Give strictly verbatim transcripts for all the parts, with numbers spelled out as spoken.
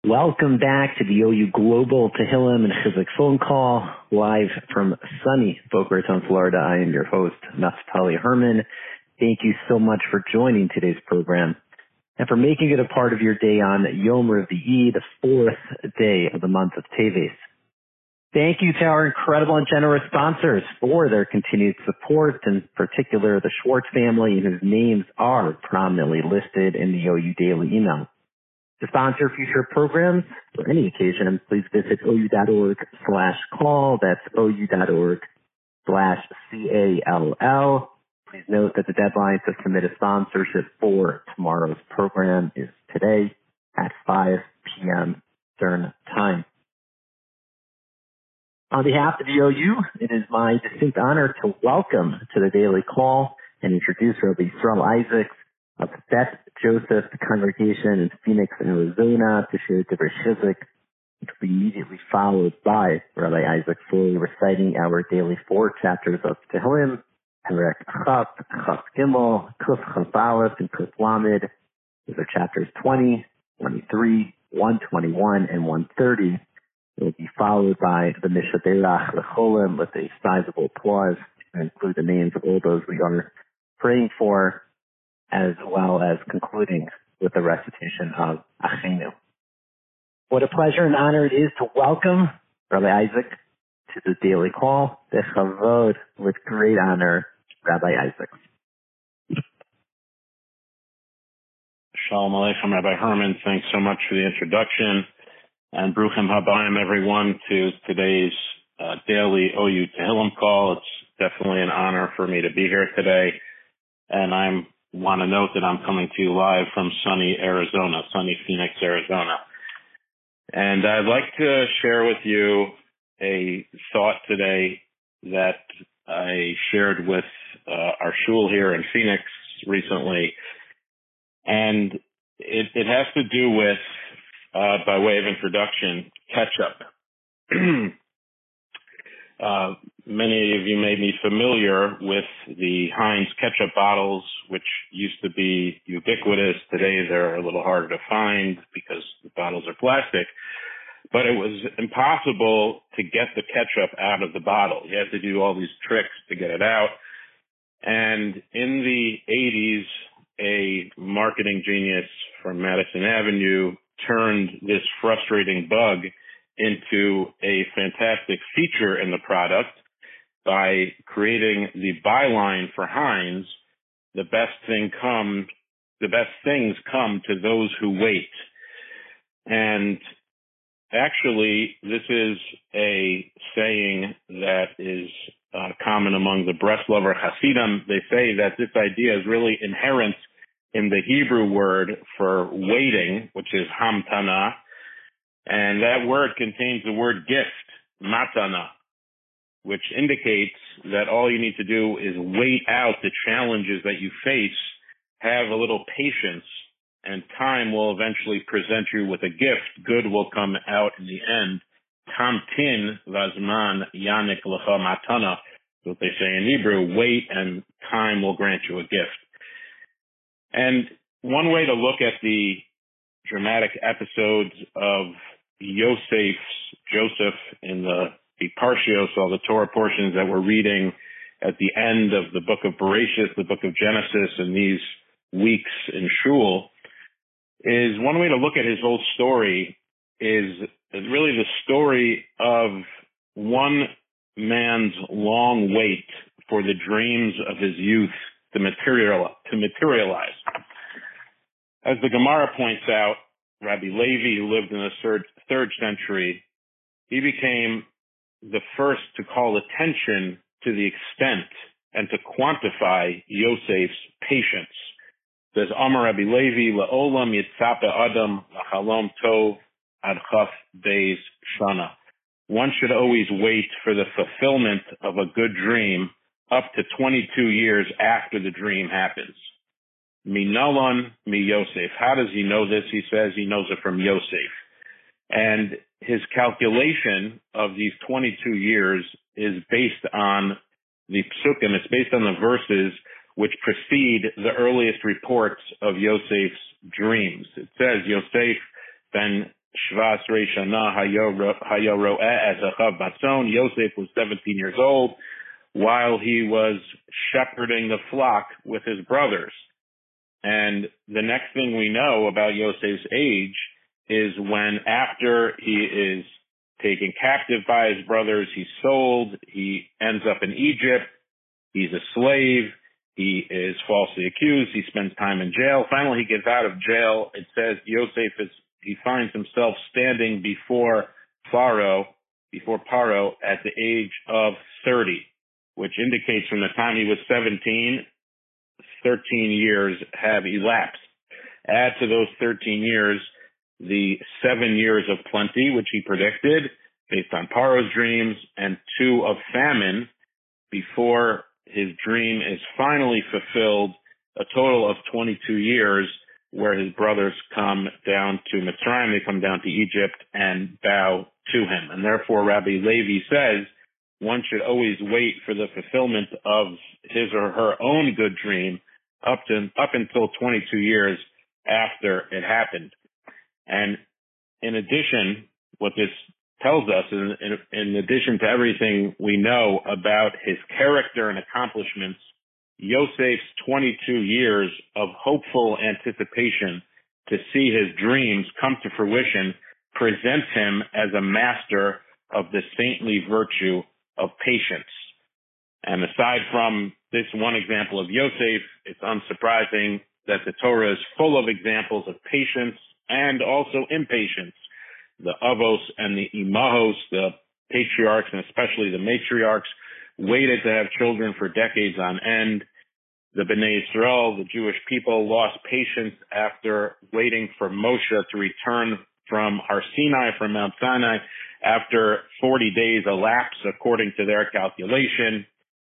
Welcome back to the O U Global Tehillim and Chizuk phone call, live from sunny Boca Raton, Florida. I am your host, Naftali Herman. Thank you so much for joining today's program and for making it a part of your day on Yom Revi'i, the fourth day of the month of Teves. Thank you to our incredible and generous sponsors for their continued support, in particular the Schwartz family, whose names are prominently listed in the O U Daily email. To sponsor future programs for any occasion, please visit ou.org slash call. That's ou.org slash C-A-L-L. Please note that the deadline to submit a sponsorship for tomorrow's program is today at five p.m. Eastern Time. On behalf of the O U, it is my distinct honor to welcome to the daily call and introduce Rabbi Yisrael Isaacs of Beth Joseph Congregation in Phoenix, Arizona, to share Divrei Chizuk, which will be immediately followed by Rabbi Isaac fully reciting our daily four chapters of Tehillim, Perek Chaf, Chaf Gimel, Kuf Chaf Aleph, and Kuf Lamed. These are chapters twenty, twenty-three, one twenty-one, and one thirty. It will be followed by the Mishnah Berach Lecholim with a sizable applause to include the names of all those we are praying for, as well as concluding with the recitation of Achenu. What a pleasure and honor it is to welcome Rabbi Isaac to the daily call. Bechavod, with great honor, Rabbi Isaac. Shalom Aleichem, Rabbi Herman. Thanks so much for the introduction. And Bruchim Habayim, everyone, to today's uh, daily O U Tehillim call. It's definitely an honor for me to be here today. And I'm want to note that I'm coming to you live from sunny Arizona, sunny Phoenix, Arizona. And I'd like to share with you a thought today that I shared with uh, our shul here in Phoenix recently. And it, it has to do with, uh, by way of introduction, ketchup. Uh, many of you may be familiar with the Heinz ketchup bottles, which used to be ubiquitous. Today they're a little harder to find because the bottles are plastic. But it was impossible to get the ketchup out of the bottle. You had to do all these tricks to get it out. And in the eighties, a marketing genius from Madison Avenue turned this frustrating bug into a fantastic feature in the product by creating the byline for Heinz, the best thing come, the best things come to those who wait. And actually, this is a saying that is uh, common among the Breslover Hasidim. They say that this idea is really inherent in the Hebrew word for waiting, which is hamtana. And that word contains the word gift, matana, which indicates that all you need to do is wait out the challenges that you face, have a little patience, and time will eventually present you with a gift. Good will come out in the end. Tamtin vazman yanik lecha matana, what they say in Hebrew, wait and time will grant you a gift. And one way to look at the dramatic episodes of Yosef's, Joseph in the, the Parshios, all the Torah portions that we're reading at the end of the book of Bereshit, the book of Genesis, and these weeks in Shul, is one way to look at his whole story is, is really the story of one man's long wait for the dreams of his youth to material to materialize. As the Gemara points out, Rabbi Levi, who lived in the third, third century, he became the first to call attention to the extent and to quantify Yosef's patience. It says, Amar Rabbi Levi, La'olam yitzapa adam lachalom tov ad chaf beis shana. One should always wait for the fulfillment of a good dream up to twenty-two years after the dream happens. Minalon mi Yosef. How does he know this? He says he knows it from Yosef. And his calculation of these twenty-two years is based on the psukim. It's based on the verses which precede the earliest reports of Yosef's dreams. It says Yosef ben Shvas Reishana Hayo Ro'eh Ezachav Batzon. Yosef was seventeen years old while he was shepherding the flock with his brothers. And the next thing we know about Yosef's age is when, after he is taken captive by his brothers, he's sold, he ends up in Egypt, he's a slave, he is falsely accused, he spends time in jail. Finally, he gets out of jail. It says Yosef is, he finds himself standing before Pharaoh, before Paro at the age of thirty, which indicates from the time he was seventeen, thirteen years have elapsed. Add to those thirteen years the seven years of plenty, which he predicted based on Paro's dreams, and two of famine before his dream is finally fulfilled, a total of twenty-two years where his brothers come down to Mitzrayim, they come down to Egypt and bow to him. And therefore, Rabbi Levi says one should always wait for the fulfillment of his or her own good dream up to up until twenty-two years after it happened. And in addition, what this tells us, in, in, in addition to everything we know about his character and accomplishments, Yosef's twenty-two years of hopeful anticipation to see his dreams come to fruition presents him as a master of the saintly virtue of patience. And aside from this one example of Yosef, it's unsurprising that the Torah is full of examples of patience and also impatience. The Avos and the Imahos, the patriarchs and especially the matriarchs, waited to have children for decades on end. The Bnei Yisrael, the Jewish people, lost patience after waiting for Moshe to return from Har Sinai, from Mount Sinai, after forty days elapsed according to their calculation.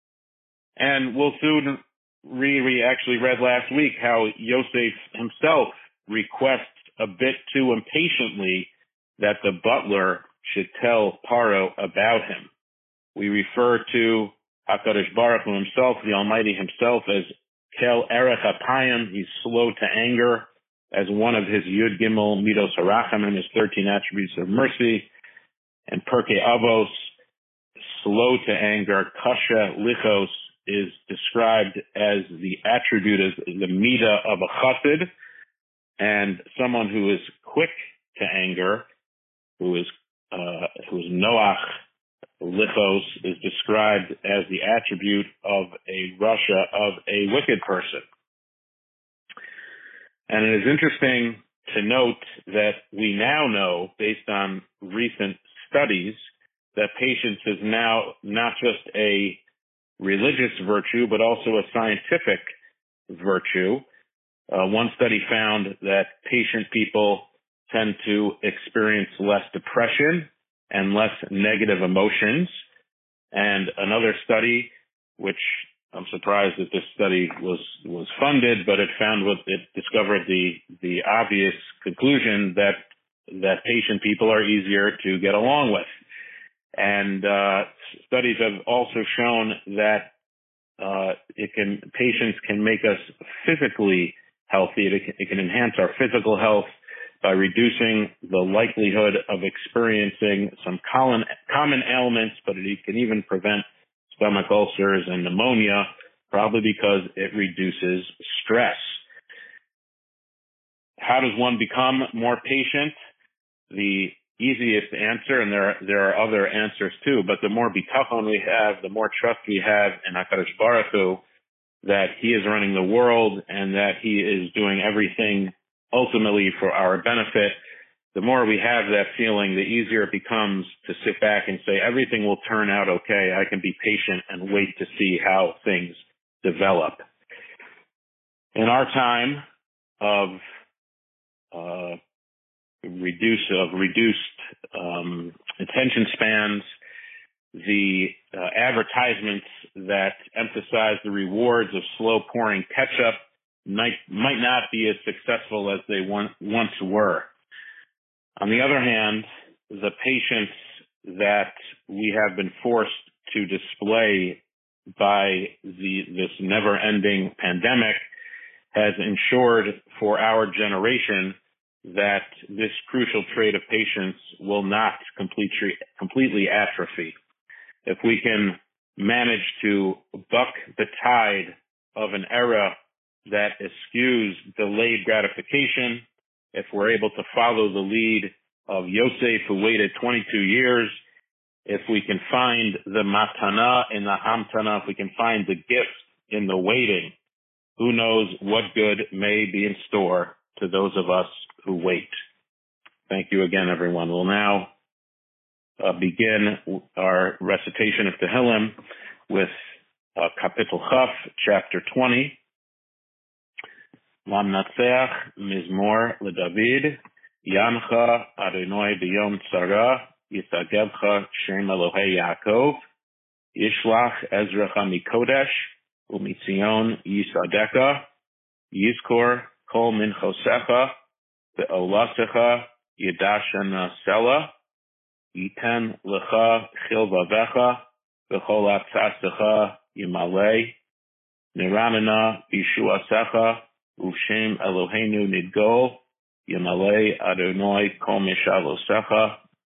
And we'll soon read, we actually read last week how Yosef himself requests a bit too impatiently that the butler should tell Paro about him. We refer to HaKadosh Baruch Hu himself, the Almighty himself, as Kel Erech Apayim, he's slow to anger, as one of his Yud Gimel Midos Harachamim, his thirteen attributes of mercy, and Perkei Avos, slow to anger. Kasha Lichos is described as the attribute, as the midah of a chassid, and someone who is quick to anger, who is uh, who is Noach Lichos, is described as the attribute of a rasha, of a wicked person. And it is interesting to note that we now know, based on recent studies, that patience is now not just a religious virtue, but also a scientific virtue. Uh, one study found that patient people tend to experience less depression and less negative emotions. And another study, which I'm surprised that this study was, was funded, but it found what it discovered the, the obvious conclusion that, that patient people are easier to get along with. And, uh, studies have also shown that, uh, it can, patience can make us physically healthy. It can, it can enhance our physical health by reducing the likelihood of experiencing some common, common ailments, but it can even prevent stomach ulcers and pneumonia, probably because it reduces stress. How does one become more patient? The easiest answer, and there are, there are other answers too, but the more bitachon we have, the more trust we have in HaKadosh Baruch Hu, that he is running the world and that he is doing everything ultimately for our benefit, the more we have that feeling, the easier it becomes to sit back and say, everything will turn out okay. I can be patient and wait to see how things develop. In our time of uh, reduce of reduced um, attention spans, the uh, advertisements that emphasize the rewards of slow pouring ketchup might might not be as successful as they one, once were. On the other hand, the patience that we have been forced to display by the this never-ending pandemic has ensured for our generation that this crucial trait of patience will not complete, completely atrophy. If we can manage to buck the tide of an era that eschews delayed gratification, if we're able to follow the lead of Yosef, who waited twenty-two years, if we can find the matana in the hamtana, if we can find the gift in the waiting, who knows what good may be in store to those of us who wait. Thank you again, everyone. We'll now uh, begin our recitation of Tehillim with uh, Kapitel Chaf, chapter twenty. Lamnatseach Mizmor LeDavid Yancha Adonai B'Yom Tzara Yisagevcha Shem Elohei Yaakov Yishlach Ezracha Mikodesh Umitzion Yisadeka Yizkor Kol Minchosecha Ve'olasecha Yidashana Sela Yiten Lecha Chilvavecha V'chol Atzasecha Yimalei Niramina Bishuasecha Uvshem Eloheinu Nidgol Yimalei Adonai Kol Mishalosecha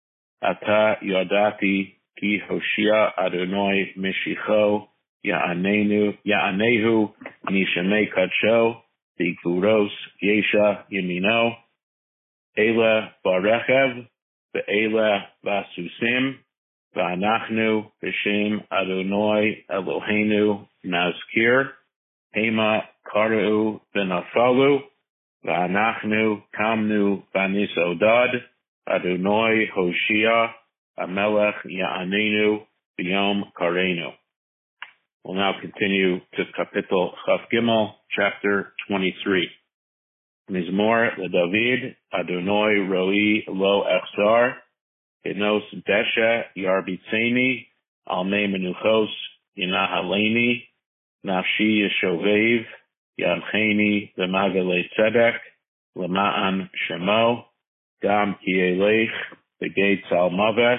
Ata Yodati Ki Hoshia Adonai Mishicho Ya'anenu Ya'anehu Nishemei Kadsho Bigvuros Yesha Yemino Eila Barechev Ve'eila Vasusim Va'anachnu B'Shem Adonai Eloheinu Nazkir Hema Karu V'Nafalu Va'anachnu Kamnu V'Nisodad Adonai Hoshia Amelech Ya'anenu B'Yom Karenu. We'll now continue to Kapitel Chaf Gimel, chapter twenty-three. Mizmor LeDavid Adonai Roi Lo Echzar Enos Desha Yarbitzeni Almei Menuchos Yinahaleni Nafshi Yeshovev Yamcheni Lemagale Tzedek Lema'an Shemo Gam Kielech Begeit Salmaves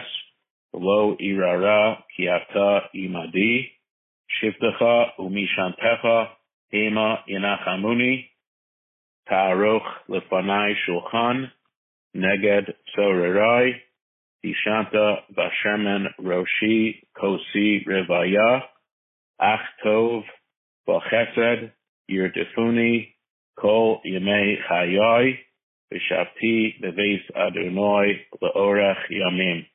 Lo Irara Kiata Imadi Shivtecha Umishantecha Hema Yinachamuni Ta'aroch Lefanai Shulchan Neged Tzorerai Dishanta Bashemen Roshi Kosi Revaya Ach Tov B'Chesed Yirtifuni Kol Yemei Chayai V'Shavti Beveis Adonai Le'orech Yamim.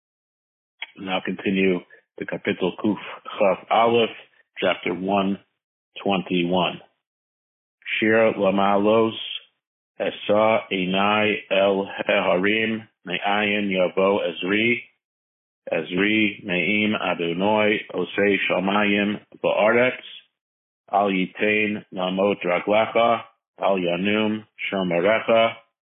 Now continue the Kapitel Kuf Chaf Aleph, chapter one twenty-one. Shir Lamalos Esa Einai El Heharim Me'ayin Yavo Ezri Ezri Me'im Adonai Osei Shamayim Ba'aretz Al Yitain Namot Raglecha Al Yanum Shomerecha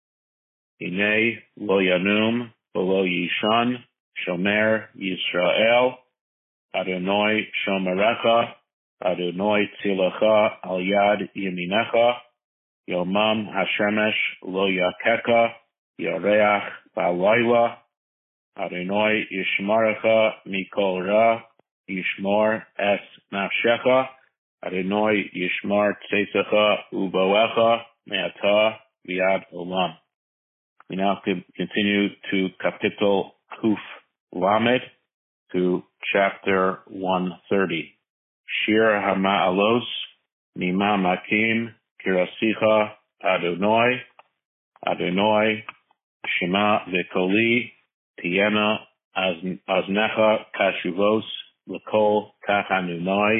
Hinei Lo Yanum V'Lo Yishan Shomer Yisrael Adonai Shomerecha Adonai Tzilecha Al Yad Yeminecha Yomam Hashemesh Lo Yakeka Yareach Balayla Adonai Yishmarecha Mikol Ra Yishmor Es Nafshecha Adonai Yishmar Tzeitzecha Uboecha Me'ata V'yad Olam. We now continue to Kapitel Kuf Lamed, to chapter one thirty. Shir HaMa'alos Mima Makim Kirasicha Adonai Adonai Shema V'Koli Tiena Aznecha Kashuvos L'Kol Kachanunai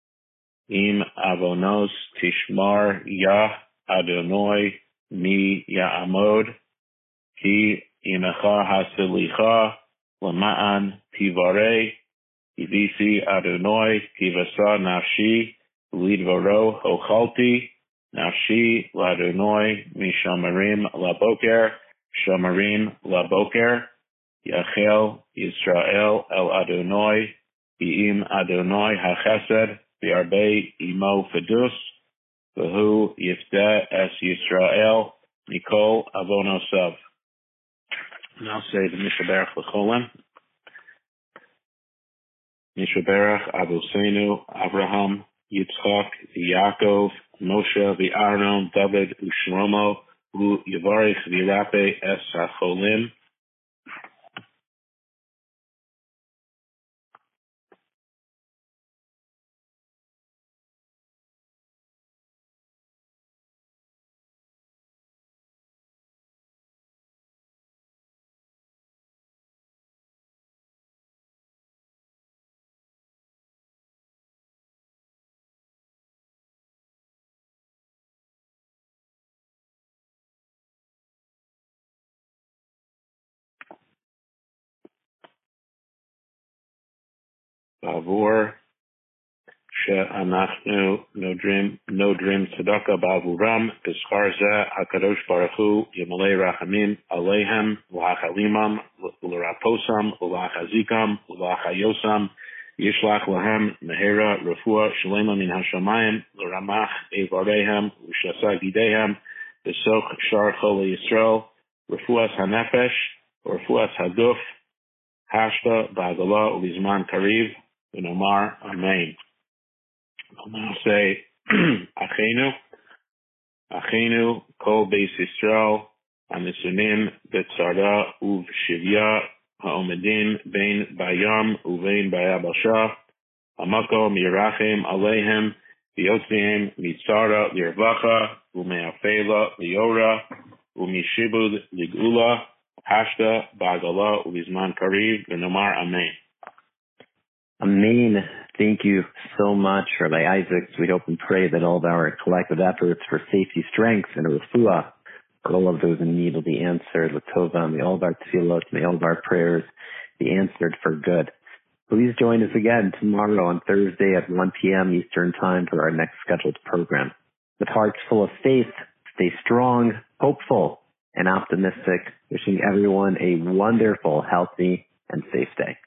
Im Avonos Tishmar Yah Adonai Mi Ya'amod Ki Imecha Hasilicha Lama'an Tivare Ivisi Adonai Tivasa Nafshi Lidvaro Hochalti Nafshi Ladonai Mishamarim Laboker Shamarim Laboker Yachel Yisrael El Adonai Bi'im Adonai HaChesed Bi'arbei Imo Fedus V'hu Yifteh Es Yisrael Mikol Avonosav. Now say the Mishaberach L'Cholem. Mishaberach Avuseinu Avraham Yitzchak Yaakov Moshe V'Aaron David Ushlomo hu yivarich v'yirape es hacholim. Bavur she'anachnu nodrim nodrim tzedakah ba'avuram b'schar zeh hakadosh baruch hu yimalei rachamim aleihem v'hachalimam u'leraposam u'lachazikam u'lachayosam yishlach lahem mehera refuah shalema min hashamayim l'ramach eivareihem u'shasa gidehem b'soch shar chol Yisrael refuas hanefesh refuas haguf hashta ba'agala u'lizman kariv v'nomar amen. I'll now say, Achenu, Achenu, Kol Beis Yisrael, Anisunim, Betzara, Uv Shivya, Ha'omedin, Bein Bayam, Uvein Bayabasha, Hamako, Mirachim, Alehem, V'yotzim, Mitzara, Lirvacha, Umeafela, Liora, Umishibud, Ligula, Hashta, Ba'agala, Uvizman Kariv, V'nomar Amen. Amen. Thank you so much, Rabbi Isaacs. We hope and pray that all of our collective efforts for safety, strength, and refuah for all of those in need will be answered with tova. May all of our tefillot, may all of our prayers be answered for good. Please join us again tomorrow on Thursday at one p.m. Eastern Time for our next scheduled program. With hearts full of faith, stay strong, hopeful, and optimistic. Wishing everyone a wonderful, healthy, and safe day.